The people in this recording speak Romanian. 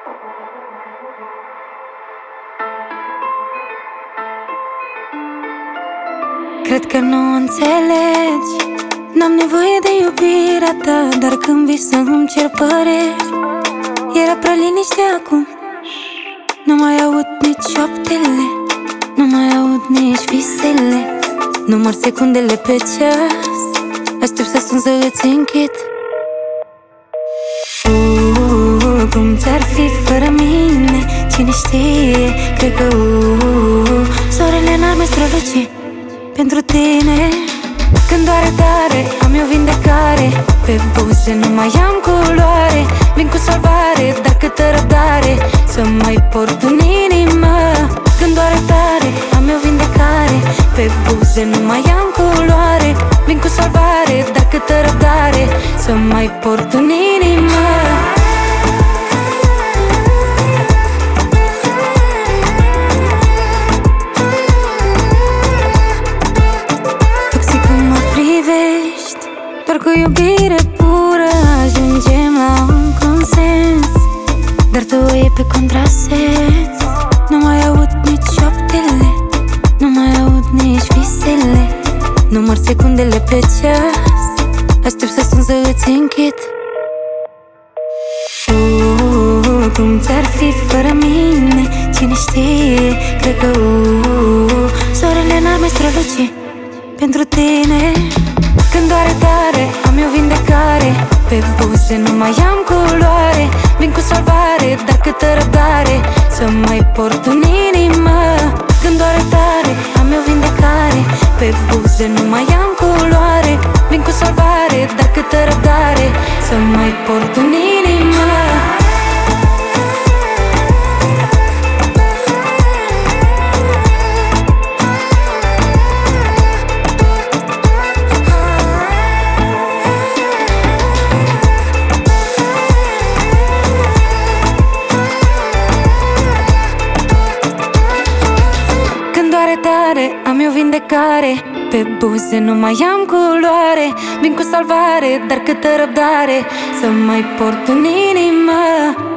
Cred că nu înțelegi, n-am nevoie de iubirea ta, dar când vis să-mi cer păreri. Era prea liniște acum, nu mai aud nici șoaptele, nu mai aud nici visele. Număr secundele pe ceas, aștept să sun să îți închid. Cum ți-ar fi fără mine, cine știe, cred că soarele n-ar mai străluci pentru tine. Când doare tare, am eu vindecare, pe buze nu mai am culoare. Vin cu salvare, dar câtă răbdare să mai port în inimă. Când doare tare, am eu vindecare, pe buze nu mai am culoare. Vin cu salvare, dar câtă răbdare să mai port în inimă. Doar cu iubire pură ajungem la un consens, dar tu o iei pe contrasens. Nu mai aud nici șoaptele, nu mai aud nici visele. Număr secundele pe ceas, aștept să sun să îți închid. Cum ți-ar fi fără mine, cine știe, cred că soarele n-ar mai străluci pentru tine. Când doare tare, am eu vindecare, pe buze nu mai am culoare. Vin cu salvare, dar câtă răbdare să mai port în inimă. Când doare tare, am eu vindecare, pe buze nu mai am culoare. Vin cu salvare, dar câtă răbdare să mai port în inimă. Am eu vindecare, pe buze nu mai am culoare. Vin cu salvare, dar câtă răbdare să mai port în inimă.